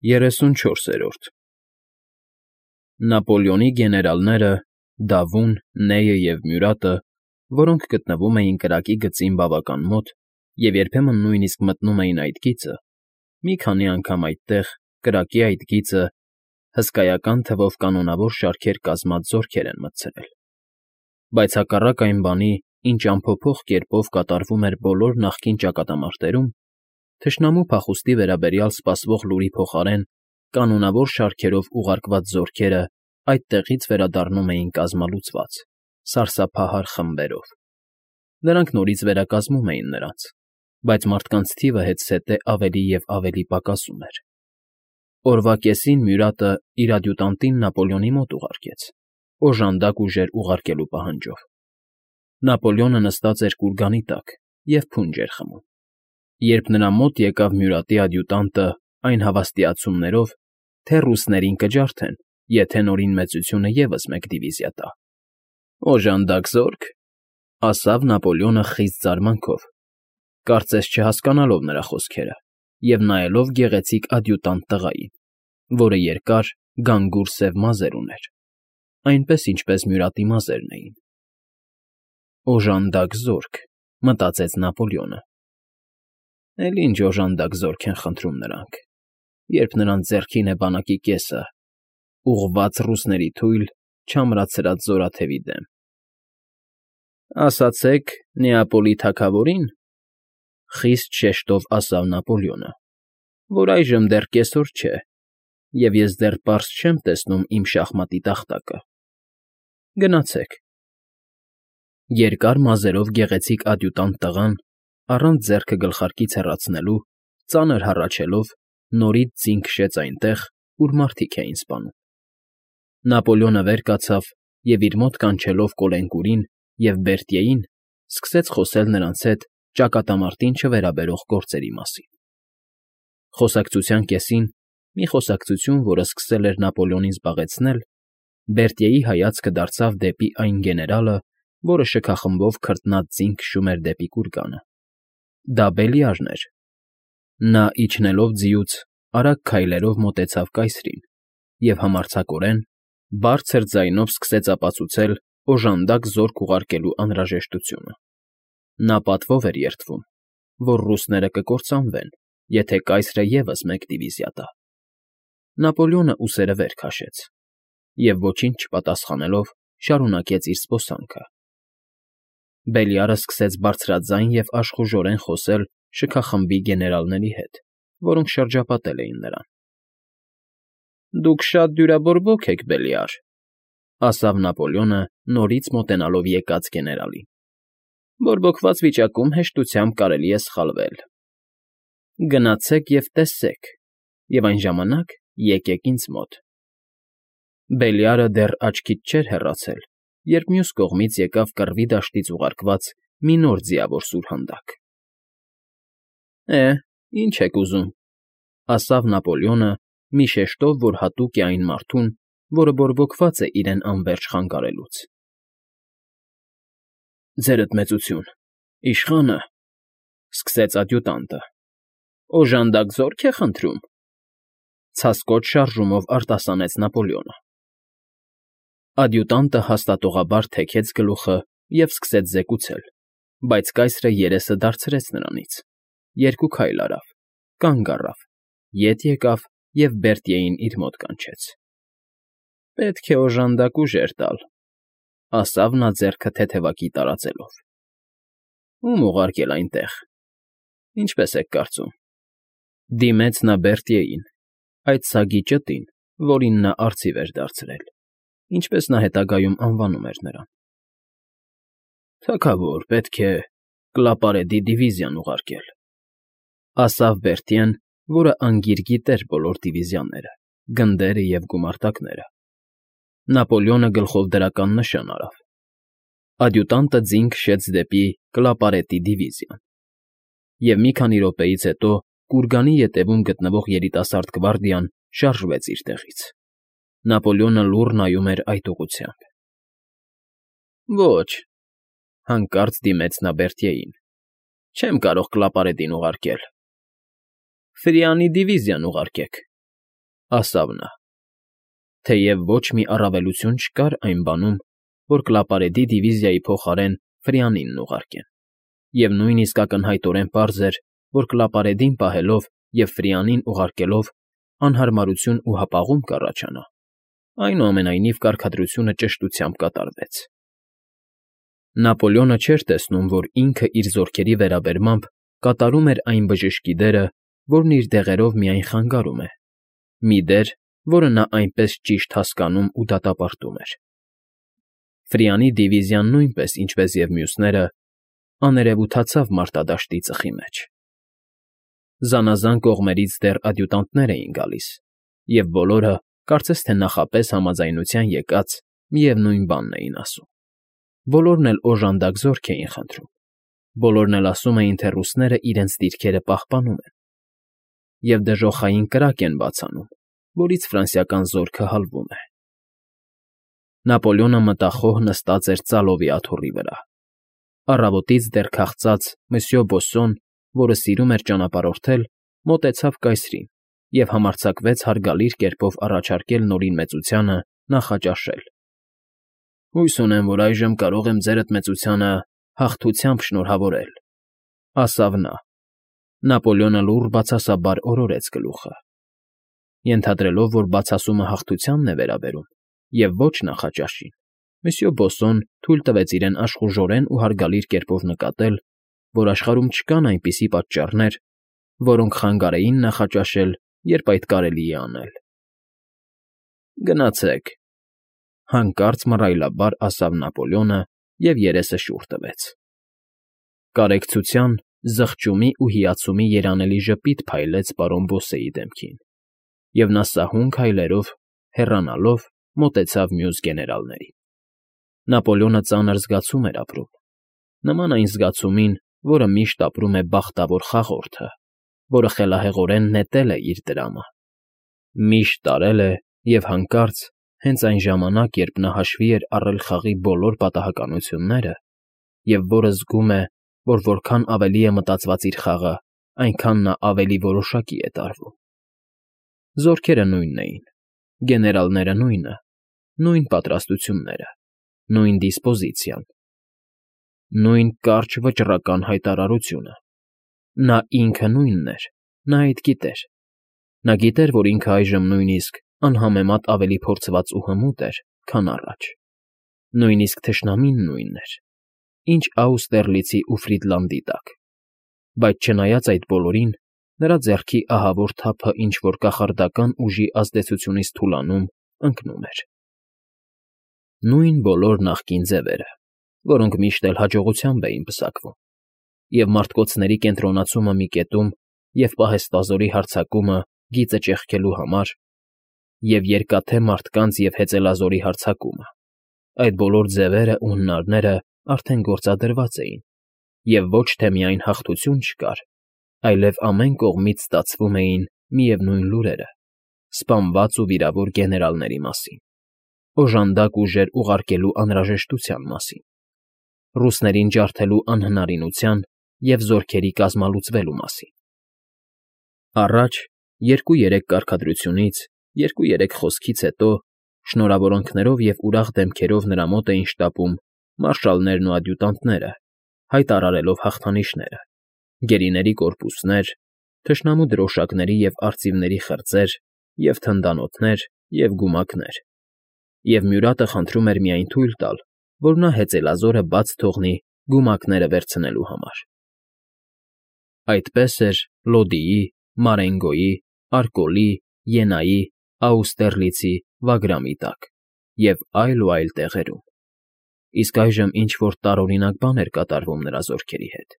34-րդ Նապոլեոնի գեներալները Դավուն, Նեյը և Մյուրատը, որոնք գտնվում էին կրակի գծին բավական մոտ և երբեմն նույնիսկ մտնում էին այդ գիծը, մի քանի անգամ այդտեղ, կրակի այդ գիծը, հսկայական թվով կանոնավոր շարքեր կազմած զորքեր են մտցրել, բայց հակառակ այն բանի, ինչ անփոփոխ կերպով կատարվում էր բոլոր նախկին ճակատամարտերում, թշնամու փախուստի վերաբերյալ սպասվող լուրի փոխարեն կանոնավոր շարքերով ուղարկված զորքերը այդտեղից վերադառնում էին կազմալուծված, սարսափահար խմբերով. նրանք նորից վերակազմում էին նրանց, բայց մարդկանց թիվը հետզհետե ավելի և ավելի պակասում էր. օրվա կեսին Մյուրատը իր ադյուտանտին Նապոլեոնի մոտ ուղարկեց, օժանդակ ուժեր ուղարկելու պահանջով. Նապոլեոնը նստած էր կուրգանի տակ և փունջ էր խմում, երբ նրա մոտ եկավ Մյուրատի ադյուտանտը այն հավաստիացումներով, թե ռուսներին կջարդեն, եթե Նորին Մեծությունը ևս մեկ դիվիզիա տա։ «Օժանդակ զո՞րք,֊ ասավ Նապոլեոնը խիստ զարմանքով, կարծես չհասկանալով նրա խոսքերը և նայելով գեղեցիկ ադյուտանտ տղային, որը երկար, գանգուր սև մազեր ուներ, այնպես, ինչպես Մյուրատի մազերն էին։ «Օժանդակ զորք,֊ մտածեց Նապոլեոնը։ Էլ ինչ օժանդակ զորք են խնդրում նրանք, երբ նրանց ձեռքին է բանակի կեսը, ուղղված ռուսների թույլ, չամրացրած զորաթևի դեմ»։ «Ասացեք Նեապոլի թագավորի՞ն,֊ խիստ շեշտով ասավ Նապոլեոնը,֊ որ այժմ դեռ կեսօր չէ, և ես դեռ պարզ չեմ տեսնում իմ շախմատի տախտակը։ Գնացեք»։ Երկար մազերով գեղեցիկ ադյուտանտ տղան, առանց ձեռքը գլխարկից հեռացնելու, ծանր հառաչելով, նորից ձին քշեց այնտեղ, ուր մարդիկ էին սպանում։ Նապոլեոնը վեր կացավ և իր մոտ կանչելով Կոլենկուրին և Բերտիեին, սկսեց խոսել նրանց հետ ճակատամարտին չվերաբերող գործերի մասին։ Խոսակցության կեսին, մի խոսակցություն, որը սկսել էր Նապոլեոնին զբաղեցնել, Բերտիեի հայացքը դարձավ դեպի այն գեներալը, որը շքախմբով քրտնած ձին քշում էր դեպի կուրգանը։ Դա Բելիարն էր։ Նա, իջնելով ձիուց, արագ քայլերով մոտեցավ կայսրին և համարձակորեն, բարձր ձայնով սկսեց ապացուցել օժանդակ զորք ուղարկելու անհրաժեշտությունը։ Նա պատվով էր երդվում, որ ռուսները կկործանվեն, եթե կայսրը ևս մեկ դիվիզիա տա։ Նապոլեոնը ուսերը վեր քաշեց և, ոչինչ չպատասխանելով, շարունակեց իր զբոսանքը։ Բելիարը սկսեց բարձրաձայն և աշխուժորեն խոսել շքախմբի գեներալների հետ, որոնք շրջապատել էին նրան։ «Դուք շատ դյուրաբորբոք եք, Բելիար,֊ ասավ Նապոլեոնը նորից մոտենալով եկած գեներալին։֊ Բորբոքված վիճակում հեշտությամբ կարելի է սխալվել։ Գնացեք և տեսեք, և այն ժամանակ եկեք ինձ մոտ»։ Բելիարը դեռ աչքից չէր հեռացել, երբ մյուս կողմից եկավ կռվի դաշտից ուղարկված մի նոր ձիավոր սուրհանդակ։ Ինչ եք ուզում,֊ ասավ Նապոլեոնը, մի շեշտով, որ հատուկ է այն մարդուն, որը բորբոքված է իրեն անվերջ խանգարելուց։ «Ձերդ մեծություն, իշխանը,֊ սկսեց ադյուտանտը,֊ օժանդակ զո՞րք է խնդրում,֊ ցասկոտ շարժումով արտասանեց Նապոլեոնը։ Ադյուտանտը հաստատողաբար թեքեց գլուխը և սկսեց զեկուցել, բայց կայսրը երեսը դարձրեց նրանից, երկու քայլ արավ, կանգ առավ, ետ եկավ և Բերտիեին իր մոտ կանչեց։ «Պետք է օժանդակ ուժեր տալ,֊ ասավ նա ձեռքը թեթևակի տարածելով։ Ո՞ւմ ուղարկել այնտեղ, ինչպես եք կարծում։ Դիմեց նա Բերտիեին, այդ սագի ճտին, որին նա արծիվ էր դարձրել, ինչպես նա հետագայում անվանում էր նրան։ Թագավոր, պետք է Կլապարետի դիվիզիան ուղարկել,֊ ասավ Բերտիեն, որը անգիր գիտեր բոլոր դիվիզիաները, գնդերը և գումարտակները։ Նապոլեոնը գլխով դրական նշան արավ։ Ադյուտանտը ձին քշեց դեպի Կլապարետի դիվիզիան։ Եվ մի քանի րոպեից հետո կուրգանի ետևում գտնվող երիտասարդ գվարդիան շարժվեց իր տեղից։ Նապոլեոնը լուռ նայում էր այդ ուղղությամբ։ Ոչ,֊ հանկարծ դիմեց նա Բերտիեին,֊ չեմ կարող Կլապարետին ուղարկել։ Ֆրիանի դիվիզիան ուղարկեք։ ասավ նա։ Թեև ոչ մի առավելություն չկար այն բանում, որ Կլապարեդի դիվիզիայի փոխարեն Ֆրիանինն ուղարկեն, և նույնիսկ ակնհայտորեն պարզ էր, որ Կլապարեդին պահելով և Ֆրիանին ուղարկելով անհարմարություն ու հապաղում կառաջանա, այնուամենայնիվ կարգադրությունը ճշտությամբ կատարվեց։ Նապոլեոնը չէր տեսնում, որ ինքը իր զորքերի վերաբերմամբ կատարում էր այն բժշկի դերը, որն իր դեղերով միայն խանգարում է, մի դեր, որը նա այնպես ճիշտ հասկանում ու դատապարտում էր։ Ֆրիանի դիվիզիան նույնպես, ինչպես և մյուսները, աներևութացավ մարտադաշտի ծխի մեջ։ Զանազան կողմերից դեռ ադյուտանտներ էին գալիս, և բոլորը, կարծես թե նախապես համաձայնության եկած, միևնույն բանն էին ասում։ Բոլորն էլ օժանդակ զորք էին խնդրում, բոլորն էլ ասում էին, թե ռուսները իրենց դիրքերը պահպանում են, և դժոխային կրակ են բաց անում, որից ֆրանսիական զորքը հալվում է։ Նապոլեոնը մտախոհ նստած էր ծալովի աթոռի վրա։ Առավոտից դեռ քաղցած Մսյո Բոսսոն, որը սիրում էր ճանապարհորդել, մոտեցավ կայսրին և համարձակվեց հարգալից կերպով առաջարկել Նորին մեծությանը նախաճաշել։ «Հույս ունեմ, որ այժմ կարող եմ ձերդ մեծությանը հաղթությամբ շնորհավորել», ասավ նա։ Նապոլեոնը լուռ բացասաբար օրորեց գլուխը։ Ենթադրելով, որ բացասումը հաղթությանն է վերաբերում, և ոչ նախաճաշին, Մսյո Բոսսոն թույլ տվեց իրեն աշխուժորեն ու հարգալից կերպով նկատել, որ աշխարհում չկան այնպիսի պատճառներ, որոնք խանգարեին նախաճաշել, երբ այդ կարելի է անել։ «Գնացեք», հանկարծ մռայլաբար ասավ Նապոլեոնը և երեսը շուռ տվեց։ Կարեկցության, զղջումի ու հիացումի երանելի ժպիտ փայլեց պարոն Բոսեի դեմքին, և նա սահուն քայլերով, հեռանալով, մոտեցավ մյուս գեներալներին։ Նապոլեոնը ծանր զգացում էր ապրում, նման այն զգացումին, որը միշտ ապրում է բախտավոր խաղորդը, որը խելահեղորեն նետել է իր դրամը, միշտ տարել է և հանկարծ, հենց այն ժամանակ, երբ նա հաշվի էր առել խաղի բոլոր պատահականությունները, և որը զգում է, որ որքան ավելի է մտածված իր խաղը, այնքան նա ավելի որոշակի է տարվում։ Զորքերը նույնն էին, գեներալները նույնը, նույն պատրաստությունները, նույն դիսպոզիցիան, նույն կարճ վճռական հայտարարությունը։ Նա ինքը նույնն էր, նա այդ գիտեր։ Նա գիտեր, որ ինքը այժմ նույնիսկ անհամեմատ ավելի փորձված ու հմուտ էր, քան առաջ։ Նույնիսկ թշնամին նույնն էր, ինչ Աուստերլիցի ու Ֆրիդլանդի տակ, բայց չնայած այդ բոլորին, նրա ձեռքի ահավոր թափը ինչ֊որ կախարդական ուժի ազդեցությունից թուլանում, ընկնում էր։ Նույն բոլոր նախկին ձևերը, որոնք միշտ էլ հաջողությամբ էին պսակվում, և մարտկոցների կենտրոնացումը մի կետում և պահեստազորի հարձակումը գիծը ճեղքելու համար, և երկաթե մարդկանց և հեծելազորի հարձակումը, այդ բոլոր ձևերը ու հնարները արդեն գործադրված էին, և ոչ թե միայն հաղթություն չկար, այլև ամեն կողմից ստացվում էին միևնույն լուրերը, սպանված ու վիրավոր գեներալների մասին, օժանդակ ուժեր ուղարկելու անհրաժեշտության մասին, ռուսներին ջարդելու անհնարինության և զորքերի կազմալուծվելու մասին։ Առաջ, 2-3 կարգադրությունից, 2-3 խոսքից հետո, շնորհավորանքներով և ուրախ դեմքերով նրա մոտ էին շտապում մարշալներն ու ադյուտանտները, հայտարարելով հաղթանիշները, գերիների կորպուսներ, թշնամու դրոշակների և արծիվների խրձեր, և թնդանոթներ, և գումակներ, և Մյուրատը խնդրում էր միայն թույլ տալ, որ նա հեծելազորը բաց թողնի գումակները վերցնելու համար։ Այդպես էր Լոդիի, Մարենգոյի, Արկոլի, Ենայի, Աուստերլիցի, Վագրամի տակ և այլ տեղերում։ Իսկ այժմ ինչ֊որ տարօրինակ բան էր կատարվում նրա զորքերի հետ։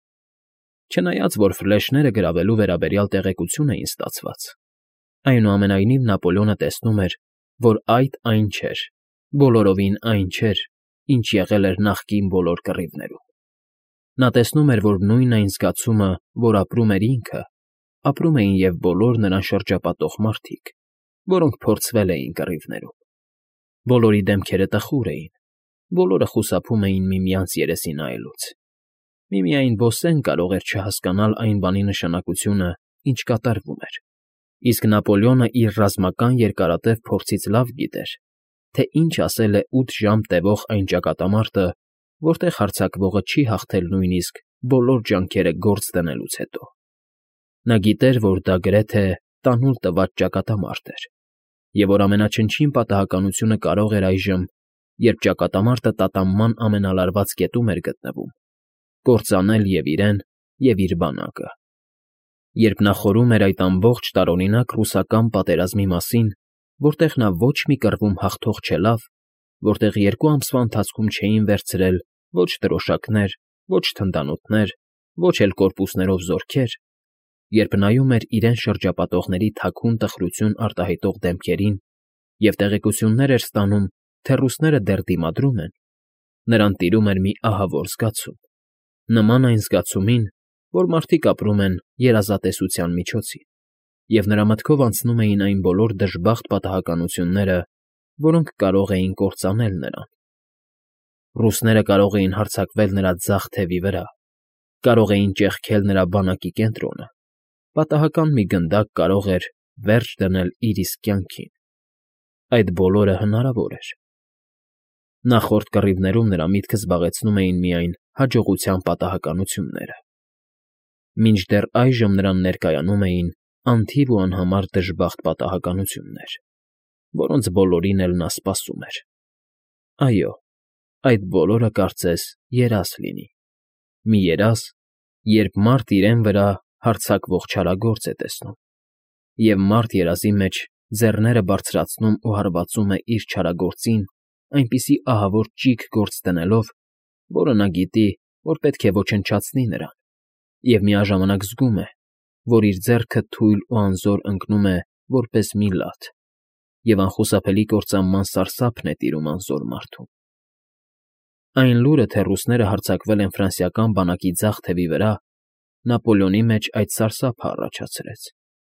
Չնայած որ ֆլեշները գրավելու վերաբերյալ տեղեկություն էին ստացված, այնուամենայնիվ Նապոլեոնը տեսնում էր, որ այն չէր, բոլորովին այն չէր, ինչ եղել էր նախկին բոլոր կռիվներում։ Նա տեսնում էր, որ նույն այն զգացումը, որ ապրում էր ինքը, ապրում էին և բոլոր նրան շրջապատող մարդիկ, որոնք փորձվել էին կռիվներում։ Բոլորի դեմքերը տխուր էին, բոլորը խուսափում էին միմյանց երեսի նայելուց։ Միմիայն Բոսեն կարող էր չհասկանալ այն բանի նշանակությունը, ինչ կատարվում էր, Իսկ Նապոլեոնը իր ռազմական երկարատև փորձից լավ գիտեր, թե ինչ ասել է 8 ժամ տևող այն ճակատամարտը, որտեղ հարձակվողը չի հաղթել նույնիսկ բոլոր ջանքերը գործ դնելուց հետո։ Նա գիտեր, որ դա գրեթե տանուլ տված ճակատամարտ էր, և որ ամենաչնչին պատահականությունը կարող էր այժմ, երբ ճակատամարտը տատանման ամենալարված կետում էր գտնվում, կործանել և իրեն, և իր բանակը։ Երբ նա խորում էր այդ ամբողջ տարօրինակ ռուսական պատերազմի մասին, որտեղ նա ոչ մի կռվում հաղթող չելավ, որտեղ 2 ամսվա ընթացքում չէին վերցրել ոչ դրոշակներ, ոչ թնդանոթներ, ոչ էլ կորպուսներով զորքեր, երբ նայում էր իրեն շրջապատողների թաքուն տխրություն արտահայտող դեմքերին և տեղեկություններ էր ստանում, թե ռուսները դեռ դիմադրում են, նրան տիրում էր մի ահավոր զգացում, նման այն զգացումին, որ մարդիկ ապրում են երազատեսության միջոցին, և նրա մտքով անցնում էին այն բոլոր դժբախտ պատահականությունները, որոնք կարող էին կործանել նրան։ Ռուսները կարող էին հարձակվել նրա ձախ թևի վրա, կարող էին ճեղքել նրա բանակի կենտրոնը, պատահական մի գնդակ կարող էր վերջ դնել իր իսկ կյանքին։ Այդ բոլորը հնարավոր էր։ Նախորդ կռիվներում նրա միտքը զբաղեցնում էին միայն հաջողության պատահականությունները, մինչդեռ այժմ նրան ներկայանում էին անթիվ ու անհամար դժբախտ պատահականություններ, որոնց բոլորին էլ նա սպասում էր։ Այո, այդ բոլորը կարծես երազ լինի, մի երազ, երբ մարդ իրեն վրա հարձակվող չարագործ է տեսնում, և մարդ երազի մեջ ձեռները բարձրացնում ու հարվածում է իր չարագործին այնպիսի ահավոր ճիգ գործ դնելով, որը նա գիտի, որ պետք է ոչնչացնի նրան, և միաժամանակ զգում է, որ իր ձեռքը թույլ ու անզոր ընկնում է որպես մի լաթ, և անխուսափելի կործանման սարսափն է տիրում անզոր մարդում։ Այն լուրը, թե ռուսները հարձակվել են ֆրանսիական բանակի ձախ թևի վրա, Նապոլեոնի մեջ այդ սարսափը առաջացրեց։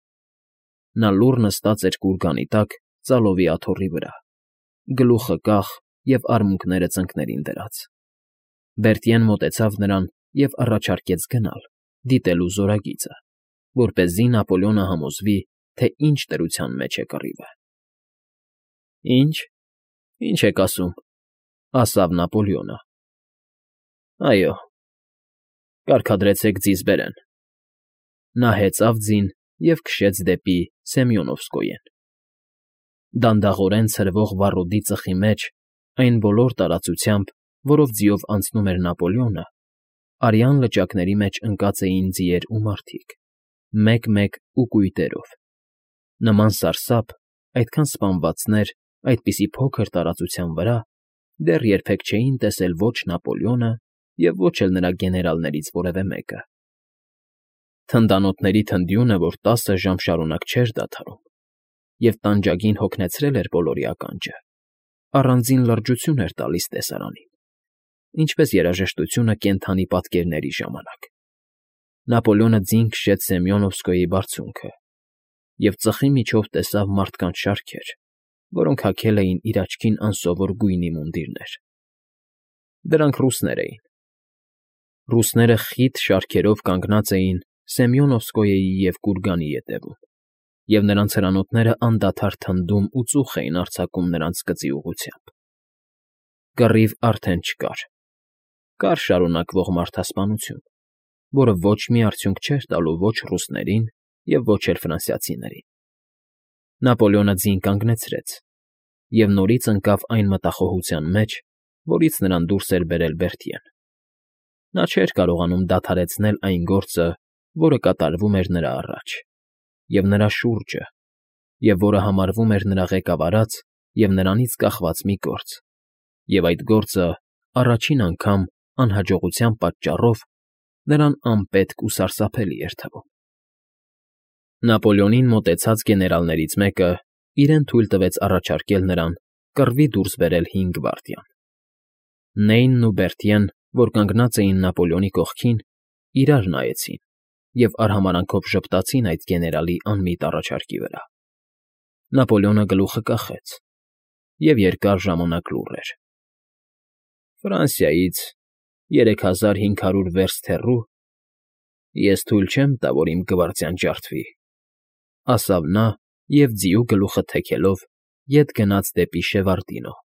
Նա լուռ նստած էր կուրգանի տակ ծալովի աթոռի վրա, գլուխը կախ և արմունկները ծնկներին դրած։ Բերտիեն մոտեցավ նրան և առաջարկեց գնալ, դիտելու զորագիծը, որպեսզի Նապոլեոնը համոզվի, թե ինչ դրության մեջ է կռիվը։ Ինչ եք ասում,֊ ասավ Նապոլեոնը։ Այո, կարգադրեցեք ձիզ բերեն։ Նա հեծավ ձին և քշեց դեպի Սեմյոնովսկոյեն։ Դանդաղորեն ցրվող վառոդի ծխի մեջ, այն բոլոր տարածությամբ, որով ձիով անցնում էր Նապոլեոնը, արյան լճակների մեջ ընկած էին ձիեր ու մարդիկ, մեկ֊մեկ ու կույտերով։ Նման սարսափ, այդքան սպանվածներ այդպիսի փոքր տարածության վրա դեռ երբեք չէին տեսել ոչ Նապոլեոնը և ոչ էլ նրա գեներալներից որևէ մեկը։ Թնդանոթների թնդյունը, որ 10 ժամ շարունակ չէր դադարում, և տանջագին հոգնեցրել էր բոլորի ականջը, առանձին լրջություն էր տալիս տեսարանին, ինչպես երաժշտությունը կենդանի պատկերների ժամանակ։ Նապոլեոնը ձին քշեց Սեմյոնովսկոյի բարձունքը և ծխի միջով տեսավ մարդկանց շարքեր, որոնք հագել էին իր աչքին անսովոր գույնի մունդիրներ։ Դրանք ռուսներ էին։ Ռուսները խիտ շարքերով կանգնած էին Սեմյոնովսկոյեի և կուրգանի ետևում, և նրանց հրանոթները անդադար թնդում ու ծուխ էին արձակում նրանց գծի ուղղությամբ։ Կռիվ արդեն չկար։ Կար շարունակվող մարդասպանություն, որը ոչ մի արդյունք չէր տալու ոչ ռուսներին և ոչ էլ ֆրանսիացիներին։ Նապոլեոնը ձին կանգնեցրեց և նորից ընկավ այն մտախոհության մեջ, որից նրան դուրս էր բերել Բերտիեն։ Նա չէր կարողանում դադարեցնել այն գործը, որը կատարվում էր նրա առաջ, և նրա շուրջը, և որը համարվում էր նրա ղեկավարած և նրանից կախված մի գործ, և այդ գործը առաջին անգամ անհաջողության պատճառով նրան անպետք ու սարսափելի էր թվում։ Նապոլեոնին մոտեցած գեներալներից մեկը իրեն թույլ տվեց առաջարկել նրան կռվի դուրս բերել 5 գվարդիան։ Նեյնն ու Բերտիեն, որ կանգնած էին Նապոլեոնի կողքին, իրար նայեցին և արհամարհանքով ժպտացին այդ գեներալի անմիտ առաջարկի վրա։ Նապոլեոնը գլուխը կախեց և երկար ժամանակ լուռ էր։ Ֆրանսիայից 3500 վերստ հեռու ես թույլ չեմ տա, որ իմ գվարդիան ջարդվի, Ասավ նա և, ձիու գլուխը թեքելով, ետ գնաց դեպի Շևարդինո։